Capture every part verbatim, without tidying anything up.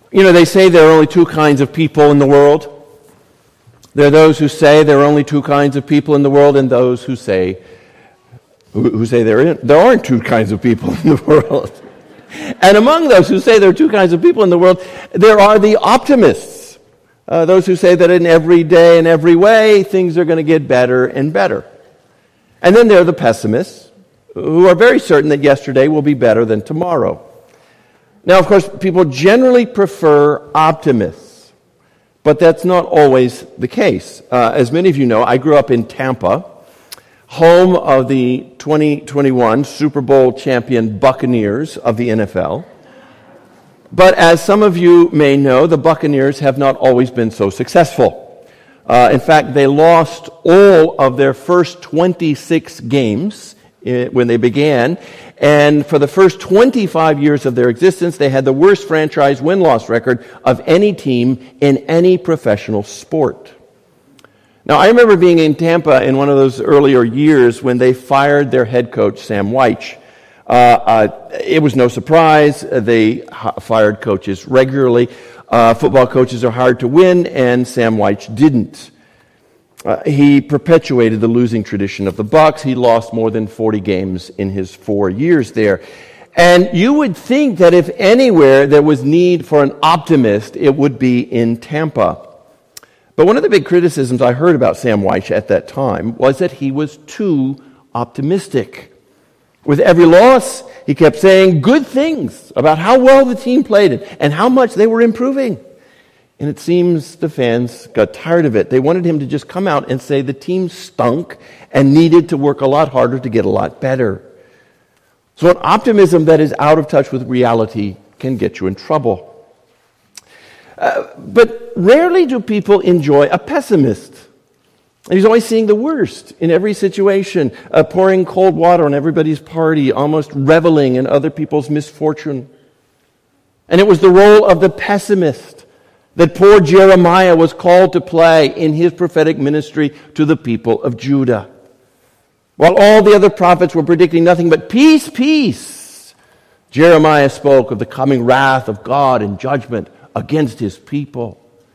You know, they say there are only two kinds of people in the world. There are those who say there are only two kinds of people in the world, and those who say who, who say there, there aren't two kinds of people in the world. And among those who say there are two kinds of people in the world, there are the optimists, uh, those who say that in every day and every way, things are going to get better and better. And then there are the pessimists, who are very certain that yesterday will be better than tomorrow. Now, of course, people generally prefer optimists, but that's not always the case. Uh, as many of you know, I grew up in Tampa, home of the twenty twenty-one Super Bowl champion Buccaneers of the N F L. But as some of you may know, the Buccaneers have not always been so successful. Uh, in fact, they lost all of their first twenty-six games when they began, and for the first twenty-five years of their existence, they had the worst franchise win-loss record of any team in any professional sport. Now, I remember being in Tampa in one of those earlier years when they fired their head coach, Sam Wyche. Uh, uh, it was no surprise. They h- fired coaches regularly. Uh, football coaches are hard to win, and Sam Wyche didn't. Uh, he perpetuated the losing tradition of the Bucs. He lost more than forty games in his four years there. And you would think that if anywhere there was need for an optimist, it would be in Tampa. But one of the big criticisms I heard about Sam Wyche at that time was that he was too optimistic. With every loss, he kept saying good things about how well the team played and how much they were improving. And it seems the fans got tired of it. They wanted him to just come out and say the team stunk and needed to work a lot harder to get a lot better. So an optimism that is out of touch with reality can get you in trouble. Uh, but rarely do people enjoy a pessimist. He's always seeing the worst in every situation, uh, pouring cold water on everybody's party, almost reveling in other people's misfortune. And it was the role of the pessimist that poor Jeremiah was called to play in his prophetic ministry to the people of Judah. While all the other prophets were predicting nothing but peace, peace, Jeremiah spoke of the coming wrath of God and judgment against his people.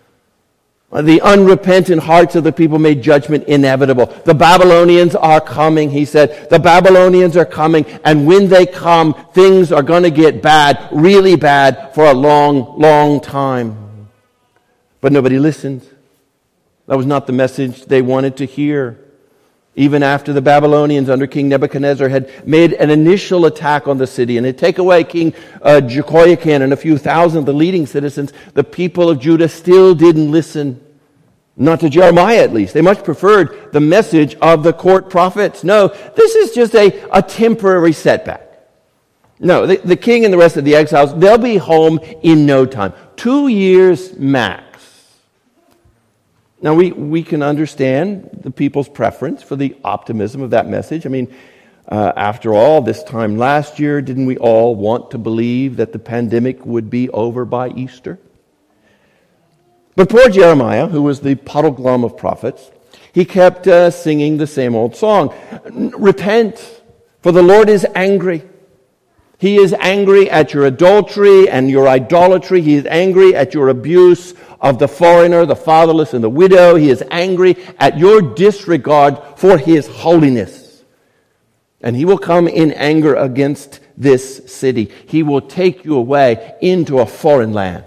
The unrepentant hearts of the people made judgment inevitable. The Babylonians are coming, he said. The Babylonians are coming, and when they come, things are going to get bad, really bad, for a long, long time. But nobody listened. That was not the message they wanted to hear. Even after the Babylonians under King Nebuchadnezzar had made an initial attack on the city and had taken away King uh, Jehoiakim and a few thousand of the leading citizens, the people of Judah still didn't listen. Not to Jeremiah, at least. They much preferred the message of the court prophets. No, this is just a, a temporary setback. No, the, the king and the rest of the exiles, they'll be home in no time. Two years max. Now, we, we can understand the people's preference for the optimism of that message. I mean, uh, after all, this time last year, didn't we all want to believe that the pandemic would be over by Easter? But poor Jeremiah, who was the puddle glum of prophets, he kept uh, singing the same old song. Repent, for the Lord is angry. He is angry at your adultery and your idolatry. He is angry at your abuse of the foreigner, the fatherless, and the widow. He is angry at your disregard for his holiness. And he will come in anger against this city. He will take you away into a foreign land.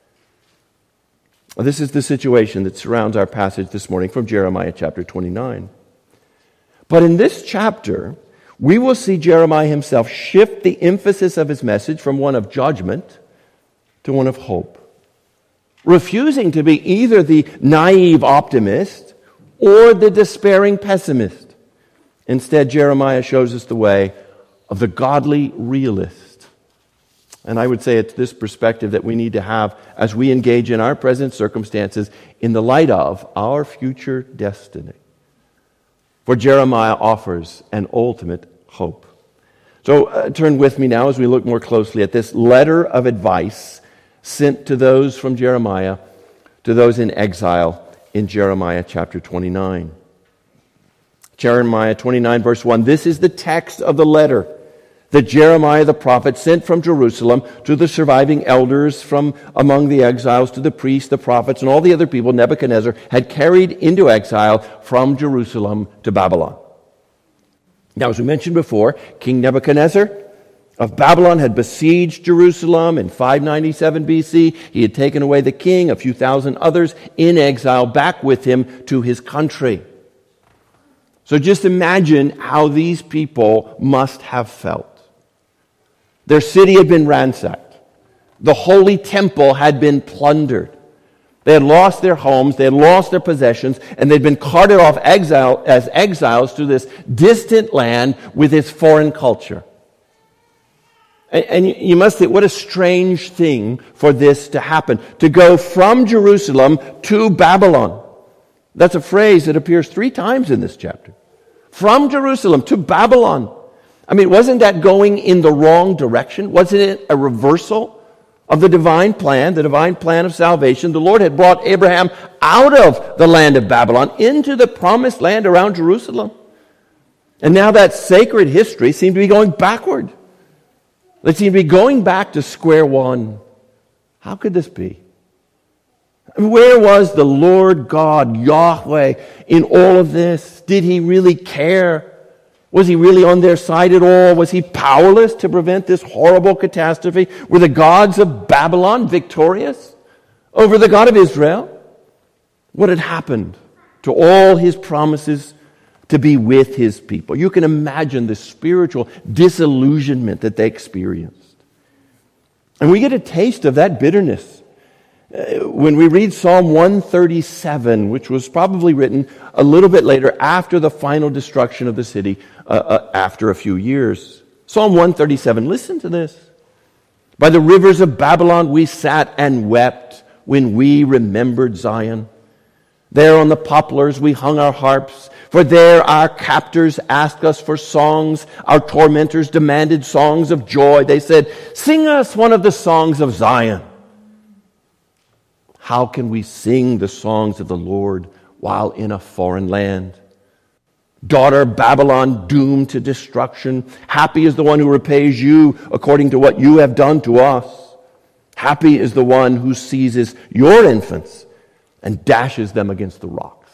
This is the situation that surrounds our passage this morning from Jeremiah chapter twenty-nine. But in this chapter, we will see Jeremiah himself shift the emphasis of his message from one of judgment to one of hope, refusing to be either the naive optimist or the despairing pessimist. Instead, Jeremiah shows us the way of the godly realist. And I would say it's this perspective that we need to have as we engage in our present circumstances in the light of our future destiny. For Jeremiah offers an ultimate hope. So uh, turn with me now as we look more closely at this letter of advice sent to those from Jeremiah, to those in exile in Jeremiah chapter twenty-nine. Jeremiah twenty-nine verse one, this is the text of the letter that Jeremiah the prophet sent from Jerusalem to the surviving elders from among the exiles, to the priests, the prophets, and all the other people Nebuchadnezzar had carried into exile from Jerusalem to Babylon. Now, as we mentioned before, King Nebuchadnezzar of Babylon had besieged Jerusalem in five ninety-seven B C. He had taken away the king, a few thousand others in exile, back with him to his country. So just imagine how these people must have felt. Their city had been ransacked. The holy temple had been plundered. They had lost their homes, they had lost their possessions, and they'd been carted off exile as exiles to this distant land with its foreign culture. And, and you must think, what a strange thing for this to happen. To go from Jerusalem to Babylon. That's a phrase that appears three times in this chapter. From Jerusalem to Babylon. I mean, wasn't that going in the wrong direction? Wasn't it a reversal of the divine plan, the divine plan of salvation? The Lord had brought Abraham out of the land of Babylon into the promised land around Jerusalem. And now that sacred history seemed to be going backward. It seemed to be going back to square one. How could this be? Where was the Lord God, Yahweh, in all of this? Did he really care? Was he really on their side at all? Was he powerless to prevent this horrible catastrophe? Were the gods of Babylon victorious over the God of Israel? What had happened to all his promises to be with his people? You can imagine the spiritual disillusionment that they experienced. And we get a taste of that bitterness when we read Psalm one thirty-seven, which was probably written a little bit later after the final destruction of the city, uh, uh, after a few years. Psalm one thirty-seven, listen to this. By the rivers of Babylon we sat and wept when we remembered Zion. There on the poplars we hung our harps, for there our captors asked us for songs. Our tormentors demanded songs of joy. They said, "Sing us one of the songs of Zion." How can we sing the songs of the Lord while in a foreign land? Daughter Babylon, doomed to destruction. Happy is the one who repays you according to what you have done to us. Happy is the one who seizes your infants and dashes them against the rocks.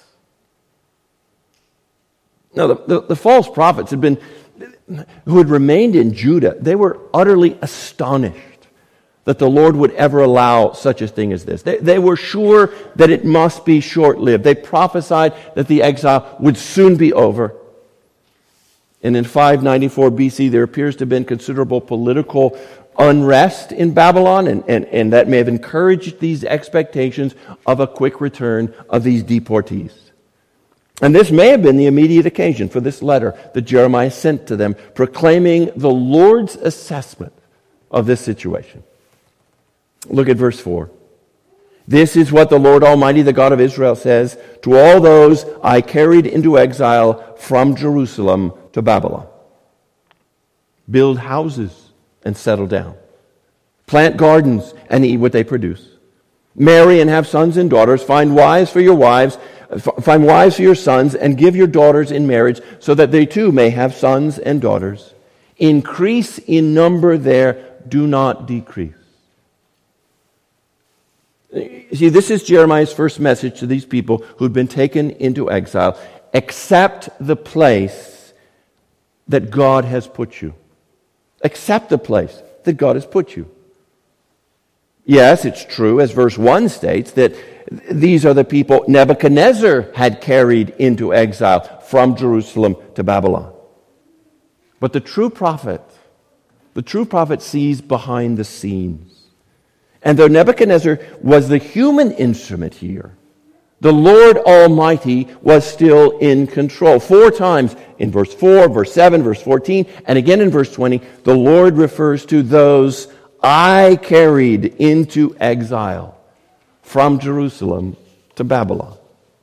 Now, the, the, the false prophets had been, who had remained in Judah, they were utterly astonished that the Lord would ever allow such a thing as this. They, they were sure that it must be short-lived. They prophesied that the exile would soon be over. And in five ninety-four B C, there appears to have been considerable political unrest in Babylon, and, and, and that may have encouraged these expectations of a quick return of these deportees. And this may have been the immediate occasion for this letter that Jeremiah sent to them, proclaiming the Lord's assessment of this situation. Look at verse four. This is what the Lord Almighty, the God of Israel, says to all those I carried into exile from Jerusalem to Babylon. Build houses and settle down. Plant gardens and eat what they produce. Marry and have sons and daughters. Find wives for your wives. Find wives for your sons and give your daughters in marriage so that they too may have sons and daughters. Increase in number there. Do not decrease. You see, this is Jeremiah's first message to these people who'd been taken into exile. Accept the place that God has put you. Accept the place that God has put you. Yes, it's true, as verse one states, that these are the people Nebuchadnezzar had carried into exile from Jerusalem to Babylon. But the true prophet, the true prophet sees behind the scenes. And though Nebuchadnezzar was the human instrument here, the Lord Almighty was still in control. Four times in verse four, verse seven, verse fourteen, and again in verse twenty, the Lord refers to those I carried into exile from Jerusalem to Babylon.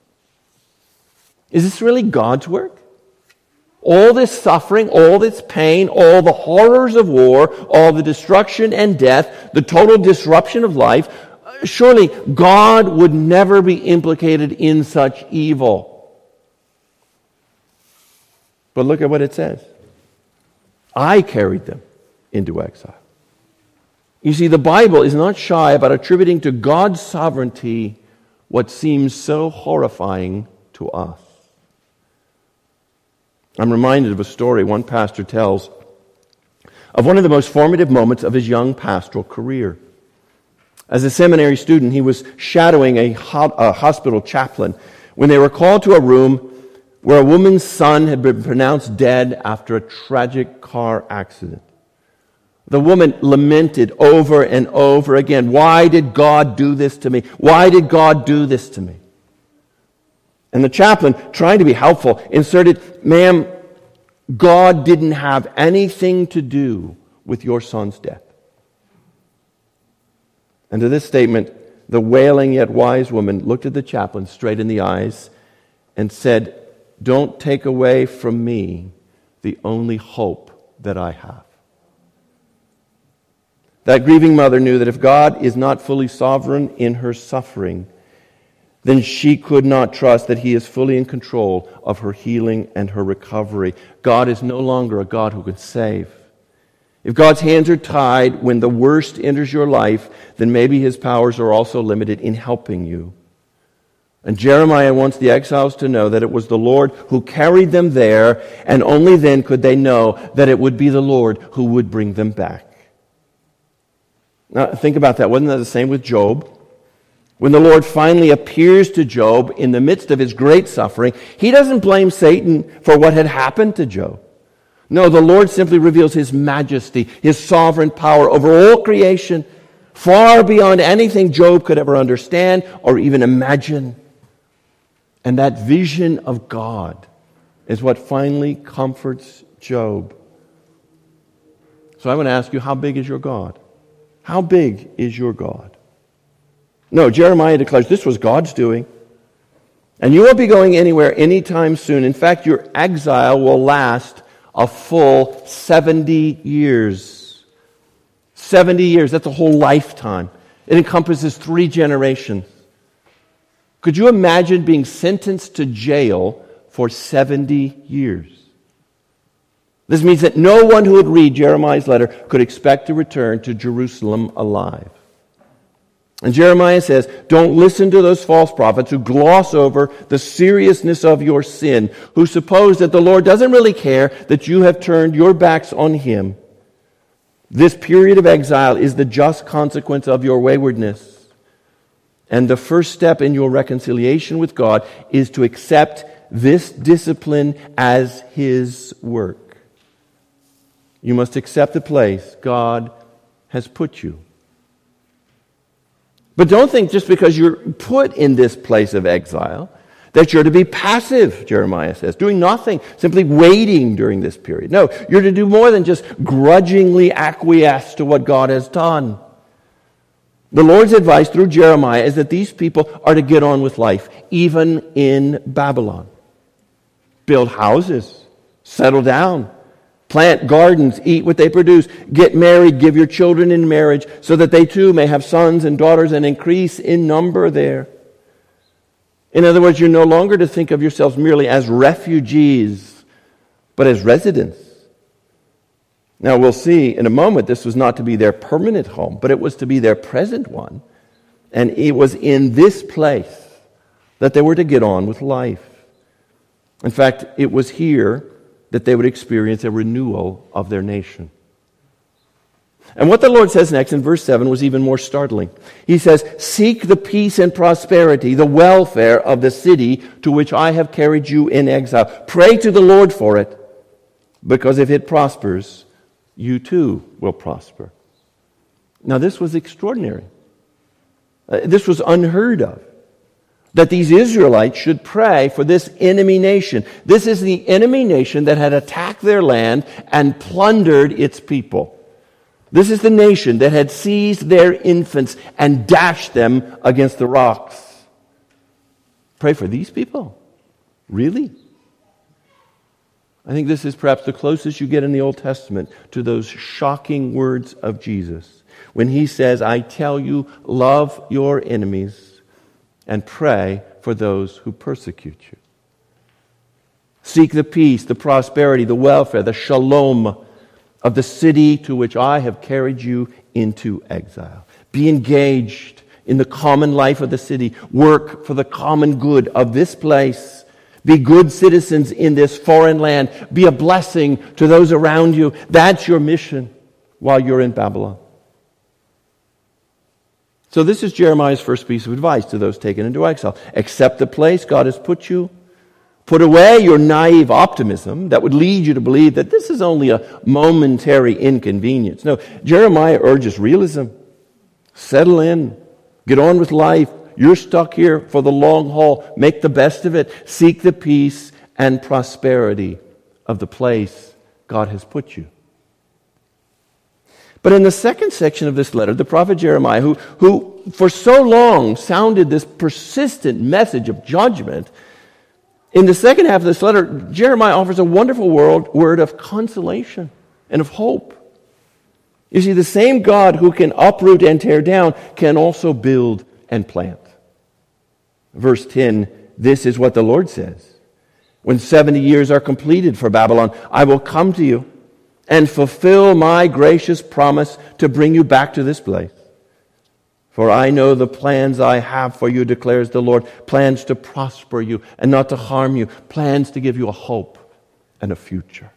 Is this really God's work? All this suffering, all this pain, all the horrors of war, all the destruction and death, the total disruption of life, surely God would never be implicated in such evil. But look at what it says. I carried them into exile. You see, the Bible is not shy about attributing to God's sovereignty what seems so horrifying to us. I'm reminded of a story one pastor tells of one of the most formative moments of his young pastoral career. As a seminary student, he was shadowing a, ho- a hospital chaplain when they were called to a room where a woman's son had been pronounced dead after a tragic car accident. The woman lamented over and over again, "Why did God do this to me? Why did God do this to me?" And the chaplain, trying to be helpful, inserted, "Ma'am, God didn't have anything to do with your son's death." And to this statement, the wailing yet wise woman looked at the chaplain straight in the eyes and said, "Don't take away from me the only hope that I have." That grieving mother knew that if God is not fully sovereign in her suffering, then she could not trust that He is fully in control of her healing and her recovery. God is no longer a God who can save. If God's hands are tied when the worst enters your life, then maybe His powers are also limited in helping you. And Jeremiah wants the exiles to know that it was the Lord who carried them there, and only then could they know that it would be the Lord who would bring them back. Now, think about that. Wasn't that the same with Job? When the Lord finally appears to Job in the midst of his great suffering, He doesn't blame Satan for what had happened to Job. No, the Lord simply reveals His majesty, His sovereign power over all creation, far beyond anything Job could ever understand or even imagine. And that vision of God is what finally comforts Job. So I want to ask you, how big is your God? How big is your God? No, Jeremiah declares this was God's doing. And you won't be going anywhere anytime soon. In fact, your exile will last a full seventy years. seventy years, that's a whole lifetime. It encompasses three generations. Could you imagine being sentenced to jail for seventy years? This means that no one who would read Jeremiah's letter could expect to return to Jerusalem alive. And Jeremiah says, don't listen to those false prophets who gloss over the seriousness of your sin, who suppose that the Lord doesn't really care that you have turned your backs on Him. This period of exile is the just consequence of your waywardness. And the first step in your reconciliation with God is to accept this discipline as His work. You must accept the place God has put you. But don't think just because you're put in this place of exile that you're to be passive, Jeremiah says, doing nothing, simply waiting during this period. No, you're to do more than just grudgingly acquiesce to what God has done. The Lord's advice through Jeremiah is that these people are to get on with life, even in Babylon. Build houses, settle down, plant gardens, eat what they produce, get married, give your children in marriage, so that they too may have sons and daughters and increase in number there. In other words, you're no longer to think of yourselves merely as refugees, but as residents. Now we'll see in a moment this was not to be their permanent home, but it was to be their present one. And it was in this place that they were to get on with life. In fact, it was here that they would experience a renewal of their nation. And what the Lord says next in verse seven was even more startling. He says, seek the peace and prosperity, the welfare of the city to which I have carried you in exile. Pray to the Lord for it, because if it prospers, you too will prosper. Now this was extraordinary. Uh, this was unheard of. That these Israelites should pray for this enemy nation. This is the enemy nation that had attacked their land and plundered its people. This is the nation that had seized their infants and dashed them against the rocks. Pray for these people? Really? I think this is perhaps the closest you get in the Old Testament to those shocking words of Jesus. When He says, I tell you, love your enemies and pray for those who persecute you. Seek the peace, the prosperity, the welfare, the shalom, of the city to which I have carried you into exile. Be engaged in the common life of the city. Work for the common good of this place. Be good citizens in this foreign land. Be a blessing to those around you. That's your mission while you're in Babylon. So this is Jeremiah's first piece of advice to those taken into exile. Accept the place God has put you. Put away your naive optimism that would lead you to believe that this is only a momentary inconvenience. No, Jeremiah urges realism. Settle in. Get on with life. You're stuck here for the long haul. Make the best of it. Seek the peace and prosperity of the place God has put you. But in the second section of this letter, the prophet Jeremiah, who, who for so long sounded this persistent message of judgment, in the second half of this letter, Jeremiah offers a wonderful word, word of consolation and of hope. You see, the same God who can uproot and tear down can also build and plant. Verse ten, this is what the Lord says. When seventy years are completed for Babylon, I will come to you and fulfill my gracious promise to bring you back to this place. For I know the plans I have for you, declares the Lord, plans to prosper you and not to harm you, plans to give you a hope and a future.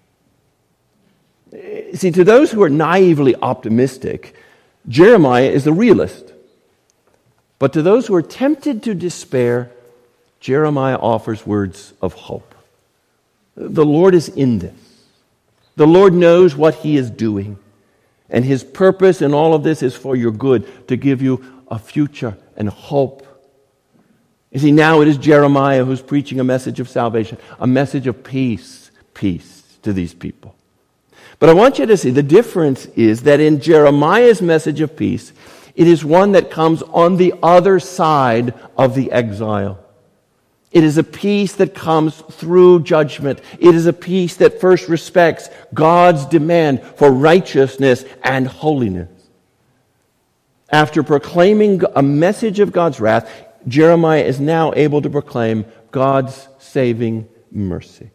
See, to those who are naively optimistic, Jeremiah is the realist. But to those who are tempted to despair, Jeremiah offers words of hope. The Lord is in this. The Lord knows what He is doing. And His purpose in all of this is for your good, to give you a future and hope. You see, now it is Jeremiah who's preaching a message of salvation, a message of peace, peace to these people. But I want you to see the difference is that in Jeremiah's message of peace, it is one that comes on the other side of the exile. It is a peace that comes through judgment. It is a peace that first respects God's demand for righteousness and holiness. After proclaiming a message of God's wrath, Jeremiah is now able to proclaim God's saving mercy.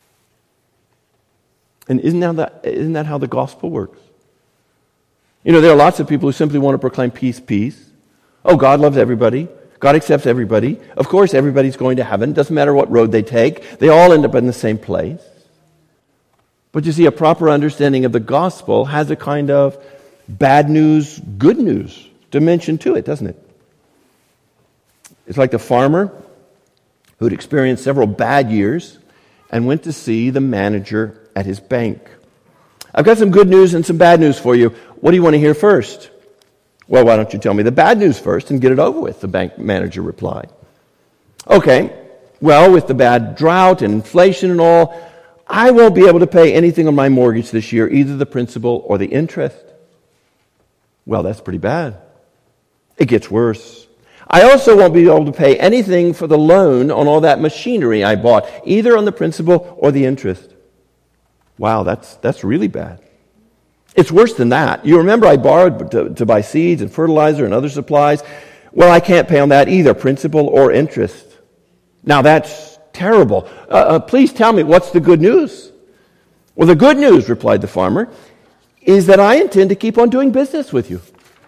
And isn't that, isn't that how the gospel works? You know, there are lots of people who simply want to proclaim peace, peace. Oh, God loves everybody. God accepts everybody. Of course, everybody's going to heaven. Doesn't matter what road they take. They all end up in the same place. But you see, a proper understanding of the gospel has a kind of bad news, good news dimension to it, doesn't it? It's like the farmer who'd experienced several bad years and went to see the manager at his bank. I've got some good news and some bad news for you. What do you want to hear first? Well, why don't you tell me the bad news first and get it over with, the bank manager replied. Okay, well, with the bad drought and inflation and all, I won't be able to pay anything on my mortgage this year, either the principal or the interest. Well, that's pretty bad. It gets worse. I also won't be able to pay anything for the loan on all that machinery I bought, either on the principal or the interest. Wow, that's that's really bad. It's worse than that. You remember I borrowed to, to buy seeds and fertilizer and other supplies. Well, I can't pay on that either, principal or interest. Now that's terrible. Uh, uh, please tell me, what's the good news? Well, the good news, replied the farmer, is that I intend to keep on doing business with you.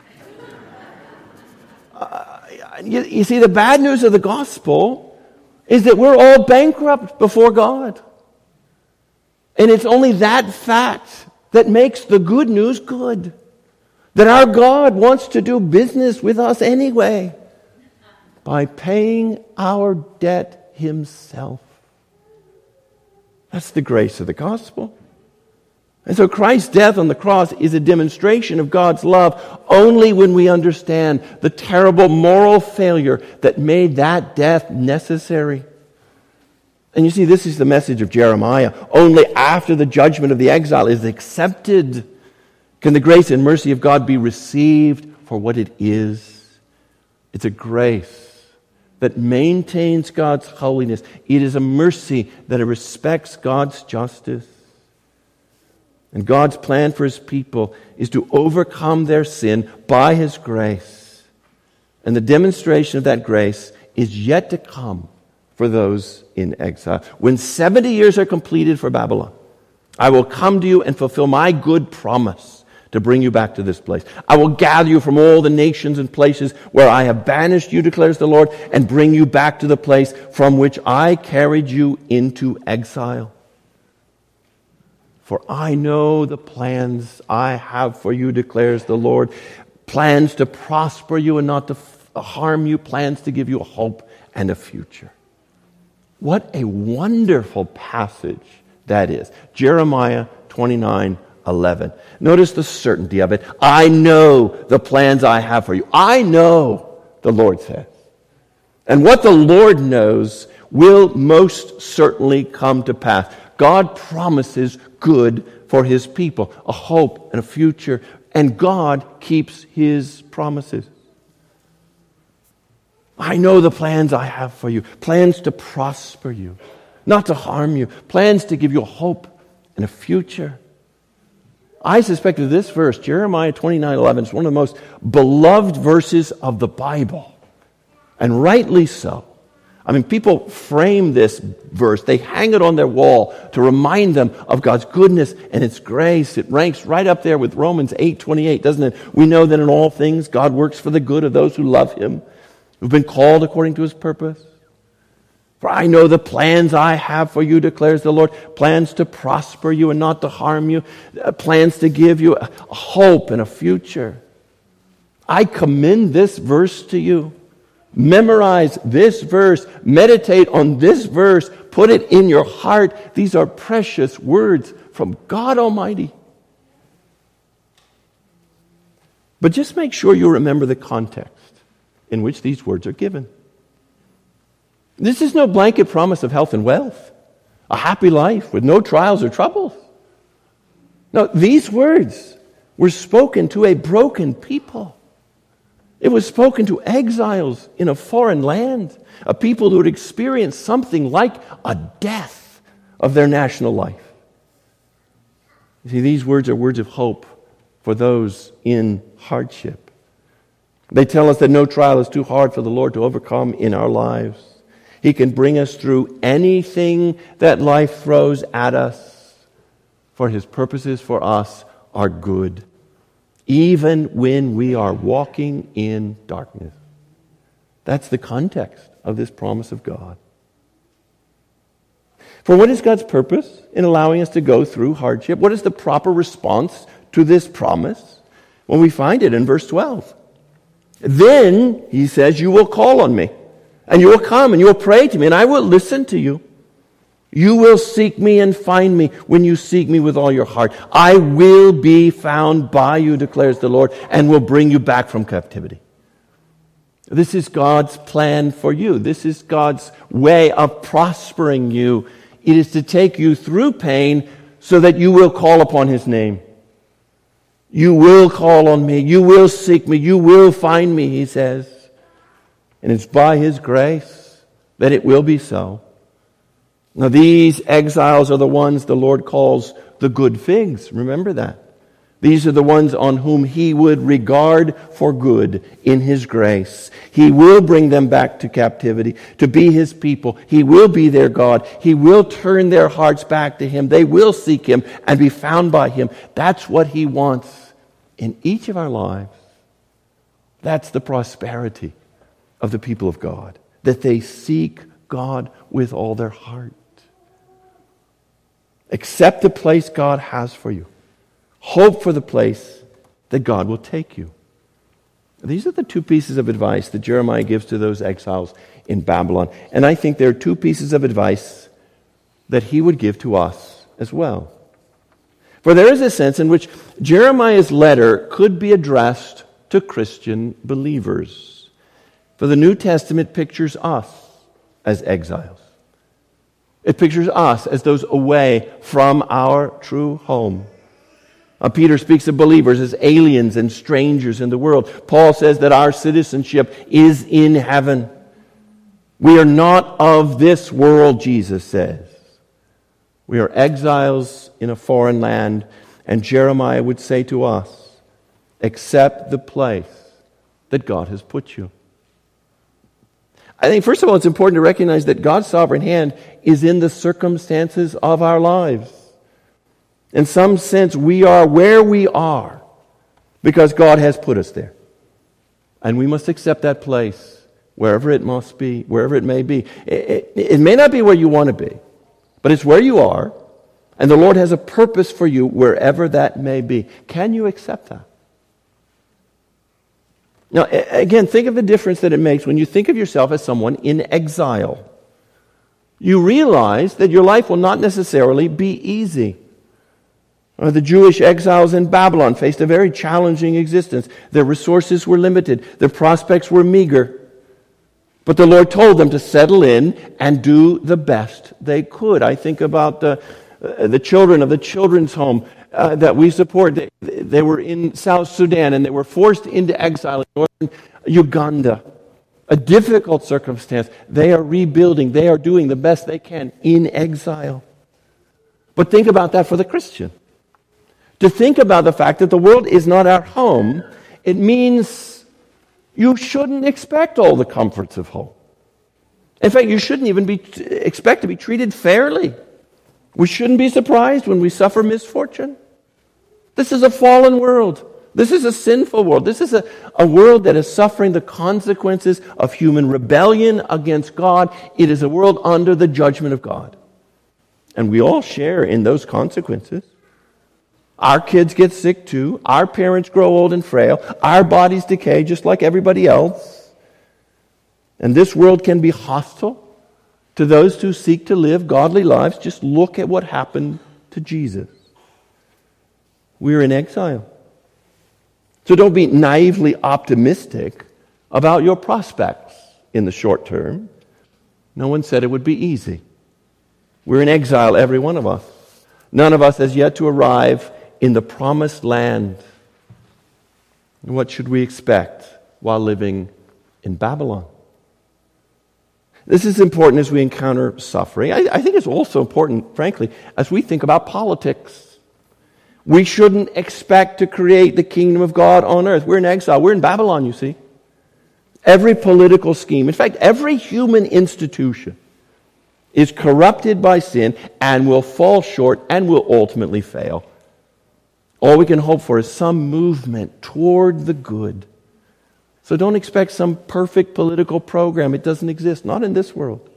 Uh, you, you see, the bad news of the gospel is that we're all bankrupt before God. And it's only that fact that makes the good news good. That our God wants to do business with us anyway by paying our debt Himself. That's the grace of the gospel. And so Christ's death on the cross is a demonstration of God's love only when we understand the terrible moral failure that made that death necessary. And you see, this is the message of Jeremiah. Only after the judgment of the exile is accepted can the grace and mercy of God be received for what it is. It's a grace that maintains God's holiness. It is a mercy that respects God's justice. And God's plan for His people is to overcome their sin by His grace. And the demonstration of that grace is yet to come for those in exile. When seventy years are completed for Babylon, I will come to you and fulfill my good promise to bring you back to this place. I will gather you from all the nations and places where I have banished you, declares the Lord, and bring you back to the place from which I carried you into exile. For I know the plans I have for you, declares the Lord. Plans to prosper you and not to f- harm you. Plans to give you a hope and a future. What a wonderful passage that is. Jeremiah twenty-nine eleven. Notice the certainty of it. I know the plans I have for you. I know, the Lord says. And what the Lord knows will most certainly come to pass. God promises good for His people, a hope and a future, and God keeps His promises. I know the plans I have for you, plans to prosper you, not to harm you, plans to give you a hope and a future. I suspect that this verse, Jeremiah twenty-nine eleven, is one of the most beloved verses of the Bible, and rightly so. I mean, people frame this verse, they hang it on their wall to remind them of God's goodness and His grace. It ranks right up there with Romans eight twenty-eight, doesn't it? We know that in all things God works for the good of those who love Him, who've been called according to His purpose. For I know the plans I have for you, declares the Lord, plans to prosper you and not to harm you, plans to give you a hope and a future. I commend this verse to you. Memorize this verse. Meditate on this verse. Put it in your heart. These are precious words from God Almighty. But just make sure you remember the context in which these words are given. This is no blanket promise of health and wealth, a happy life with no trials or troubles. No, these words were spoken to a broken people. It was spoken to exiles in a foreign land, a people who had experienced something like a death of their national life. You see, these words are words of hope for those in hardship. They tell us that no trial is too hard for the Lord to overcome in our lives. He can bring us through anything that life throws at us, for His purposes for us are good, even when we are walking in darkness. That's the context of this promise of God. For what is God's purpose in allowing us to go through hardship? What is the proper response to this promise? Well, we find it in verse twelve. Then, He says, you will call on me, and you will come, and you will pray to me, and I will listen to you. You will seek me and find me when you seek me with all your heart. I will be found by you, declares the Lord, and will bring you back from captivity. This is God's plan for you. This is God's way of prospering you. It is to take you through pain so that you will call upon His name. You will call on me. You will seek me. You will find me, He says. And it's by His grace that it will be so. Now, these exiles are the ones the Lord calls the good figs. Remember that. These are the ones on whom He would regard for good in His grace. He will bring them back to captivity to be His people. He will be their God. He will turn their hearts back to Him. They will seek Him and be found by Him. That's what He wants in each of our lives. That's the prosperity of the people of God, that they seek God with all their heart. Accept the place God has for you. Hope for the place that God will take you. These are the two pieces of advice that Jeremiah gives to those exiles in Babylon. And I think there are two pieces of advice that he would give to us as well. For there is a sense in which Jeremiah's letter could be addressed to Christian believers. For the New Testament pictures us as exiles. It pictures us as those away from our true home. Uh, Peter speaks of believers as aliens and strangers in the world. Paul says that our citizenship is in heaven. We are not of this world, Jesus says. We are exiles in a foreign land, and Jeremiah would say to us, accept the place that God has put you. I think, first of all, it's important to recognize that God's sovereign hand is in the circumstances of our lives. In some sense, we are where we are because God has put us there. And we must accept that place, wherever it must be, wherever it may be. It, it, it may not be where you want to be, but it's where you are, and the Lord has a purpose for you wherever that may be. Can you accept that? Now, again, think of the difference that it makes when you think of yourself as someone in exile. You realize that your life will not necessarily be easy. Uh, the Jewish exiles in Babylon faced a very challenging existence. Their resources were limited. Their prospects were meager. But the Lord told them to settle in and do the best they could. I think about the, uh, the children of the children's home uh, that we support. They, they were in South Sudan and they were forced into exile in northern Uganda. A difficult circumstance. They are rebuilding. They are doing the best they can in exile. But think about that for the Christian. To think about the fact that the world is not our home, it means you shouldn't expect all the comforts of home. In fact, you shouldn't even be expect to be treated fairly. We shouldn't be surprised when we suffer misfortune. This is a fallen world. This is a sinful world. This is a, a world that is suffering the consequences of human rebellion against God. It is a world under the judgment of God. And we all share in those consequences. Our kids get sick too. Our parents grow old and frail. Our bodies decay just like everybody else. And this world can be hostile to those who seek to live godly lives. Just look at what happened to Jesus. We're in exile. So don't be naively optimistic about your prospects in the short term. No one said it would be easy. We're in exile, every one of us. None of us has yet to arrive in the promised land. And what should we expect while living in Babylon? This is important as we encounter suffering. I, I think it's also important, frankly, as we think about politics. We shouldn't expect to create the kingdom of God on earth. We're in exile. We're in Babylon, you see. Every political scheme, in fact, every human institution is corrupted by sin and will fall short and will ultimately fail. All we can hope for is some movement toward the good. So don't expect some perfect political program. It doesn't exist, not in this world.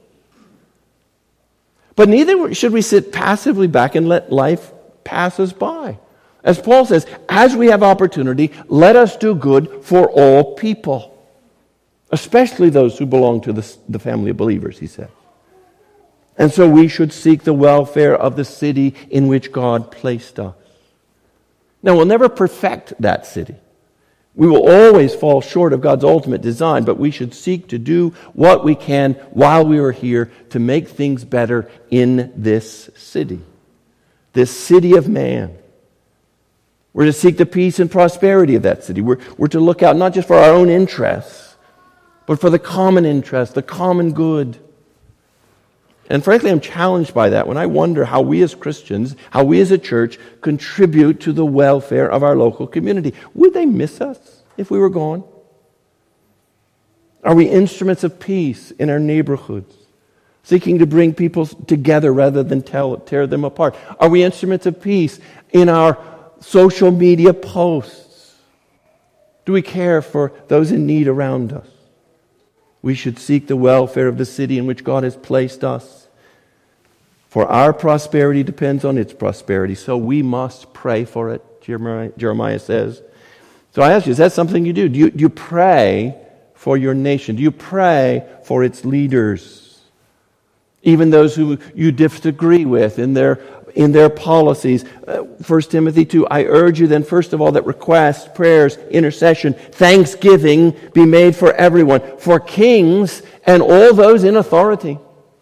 But neither should we sit passively back and let life pass us by. As Paul says, as we have opportunity, let us do good for all people, especially those who belong to the, the family of believers, he said. And so we should seek the welfare of the city in which God placed us. Now, we'll never perfect that city. We will always fall short of God's ultimate design, but we should seek to do what we can while we are here to make things better in this city, this city of man. We're to seek the peace and prosperity of that city. We're, we're to look out not just for our own interests, but for the common interest, the common good. And frankly, I'm challenged by that when I wonder how we as Christians, how we as a church contribute to the welfare of our local community. Would they miss us if we were gone? Are we instruments of peace in our neighborhoods, seeking to bring people together rather than tell, tear them apart? Are we instruments of peace in our social media posts? Do we care for those in need around us? We should seek the welfare of the city in which God has placed us. For our prosperity depends on its prosperity, so we must pray for it, Jeremiah, Jeremiah says. So I ask you, is that something you do? Do you, do you pray for your nation? Do you pray for its leaders? Even those who you disagree with in their in their policies. Uh, First Timothy two, I urge you then, first of all, that requests, prayers, intercession, thanksgiving be made for everyone, for kings and all those in authority.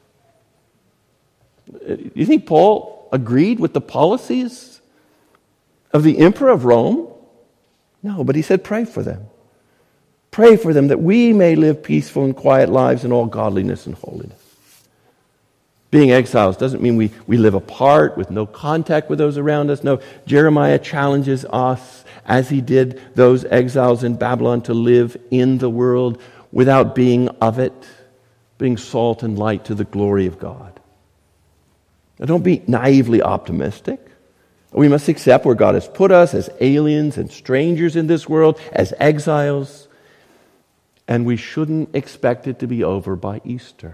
You think Paul agreed with the policies of the emperor of Rome? No, but he said pray for them. Pray for them that we may live peaceful and quiet lives in all godliness and holiness. Being exiles doesn't mean we, we live apart with no contact with those around us. No, Jeremiah challenges us, as he did those exiles in Babylon, to live in the world without being of it, being salt and light to the glory of God. Now, don't be naively optimistic. We must accept where God has put us as aliens and strangers in this world, as exiles. And we shouldn't expect it to be over by Easter.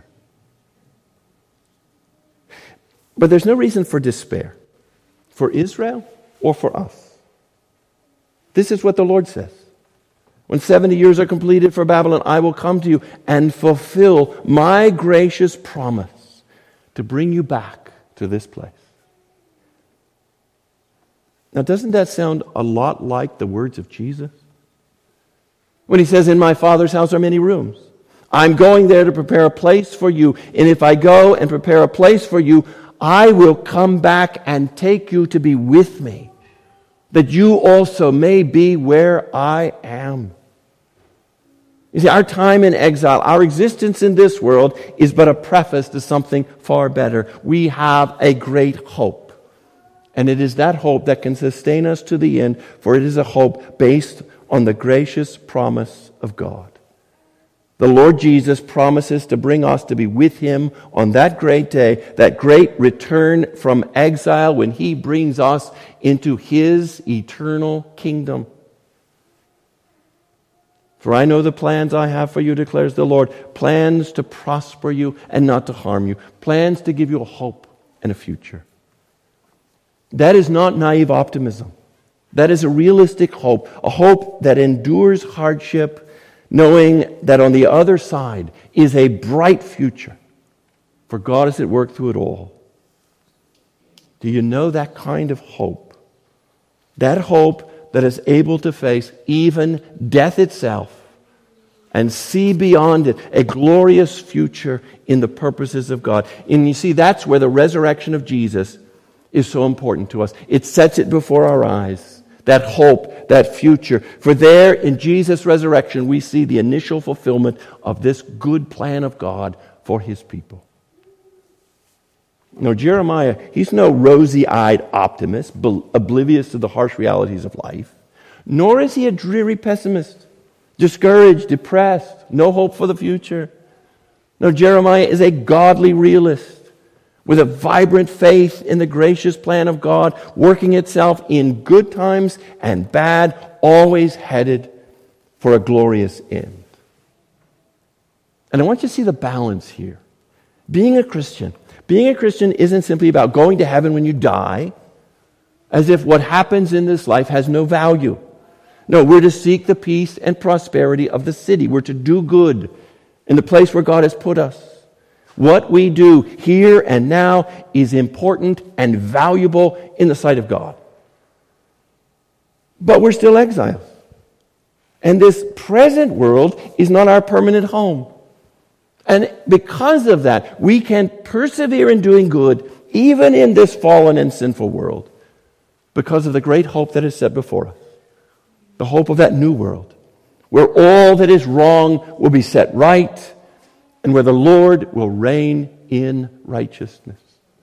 But there's no reason for despair, for Israel or for us. This is what the Lord says. When seventy years are completed for Babylon, I will come to you and fulfill my gracious promise to bring you back to this place. Now, doesn't that sound a lot like the words of Jesus? When he says, in my Father's house are many rooms. I'm going there to prepare a place for you. And if I go and prepare a place for you, I will come back and take you to be with me, that you also may be where I am. You see, our time in exile, our existence in this world is but a preface to something far better. We have a great hope. And it is that hope that can sustain us to the end, for it is a hope based on the gracious promise of God. The Lord Jesus promises to bring us to be with Him on that great day, that great return from exile when He brings us into His eternal kingdom. For I know the plans I have for you, declares the Lord, plans to prosper you and not to harm you, plans to give you a hope and a future. That is not naive optimism. That is a realistic hope, a hope that endures hardship, knowing that on the other side is a bright future, for God is at work through it all. Do you know that kind of hope? That hope that is able to face even death itself and see beyond it a glorious future in the purposes of God. And you see, that's where the resurrection of Jesus is so important to us. It sets it before our eyes. That hope, that future. For there in Jesus' resurrection, we see the initial fulfillment of this good plan of God for His people. Now, Jeremiah, he's no rosy-eyed optimist, oblivious to the harsh realities of life. Nor is he a dreary pessimist, discouraged, depressed, no hope for the future. No, Jeremiah is a godly realist, with a vibrant faith in the gracious plan of God, working itself in good times and bad, always headed for a glorious end. And I want you to see the balance here. Being a Christian, being a Christian isn't simply about going to heaven when you die, as if what happens in this life has no value. No, we're to seek the peace and prosperity of the city. We're to do good in the place where God has put us. What we do here and now is important and valuable in the sight of God. But we're still exiles. And this present world is not our permanent home. And because of that, we can persevere in doing good even in this fallen and sinful world because of the great hope that is set before us. The hope of that new world where all that is wrong will be set right, and where the Lord will reign in righteousness.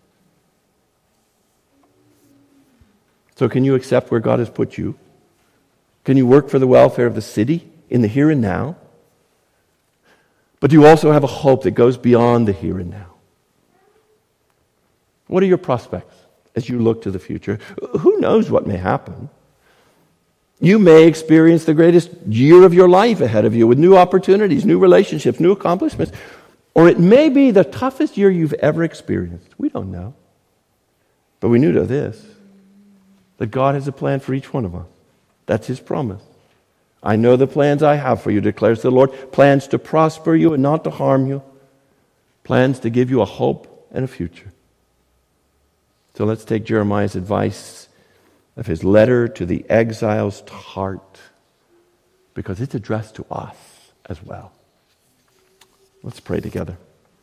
So can you accept where God has put you? Can you work for the welfare of the city in the here and now? But do you also have a hope that goes beyond the here and now? What are your prospects as you look to the future? Who knows what may happen? You may experience the greatest year of your life ahead of you with new opportunities, new relationships, new accomplishments. Or it may be the toughest year you've ever experienced. We don't know. But we knew to this, that God has a plan for each one of us. That's His promise. I know the plans I have for you, declares the Lord. Plans to prosper you and not to harm you. Plans to give you a hope and a future. So let's take Jeremiah's advice of his letter to the exiles to heart, because it's addressed to us as well. Let's pray together.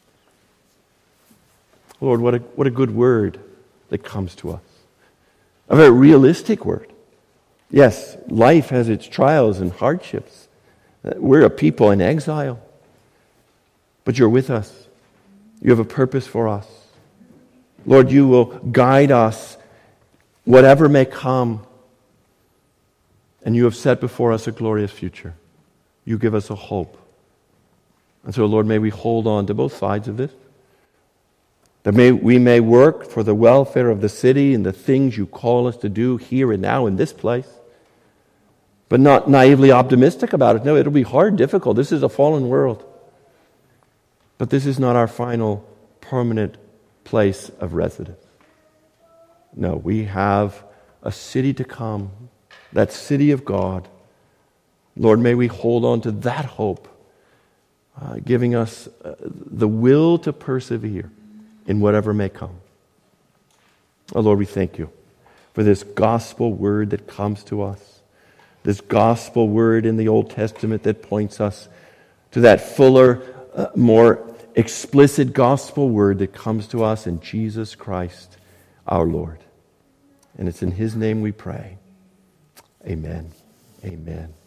Lord, what a, what a good word that comes to us. A very realistic word. Yes, life has its trials and hardships. We're a people in exile. But you're with us. You have a purpose for us. Lord, you will guide us whatever may come. And you have set before us a glorious future. You give us a hope. And so, Lord, may we hold on to both sides of this. That may, we may work for the welfare of the city and the things you call us to do here and now in this place. But not naively optimistic about it. No, it'll be hard, difficult. This is a fallen world. But this is not our final permanent place of residence. No, we have a city to come, that city of God. Lord, may we hold on to that hope, uh, giving us uh, the will to persevere in whatever may come. Oh, Lord, we thank you for this gospel word that comes to us, this gospel word in the Old Testament that points us to that fuller, uh, more explicit gospel word that comes to us in Jesus Christ, our Lord. And it's in His name we pray. Amen. Amen.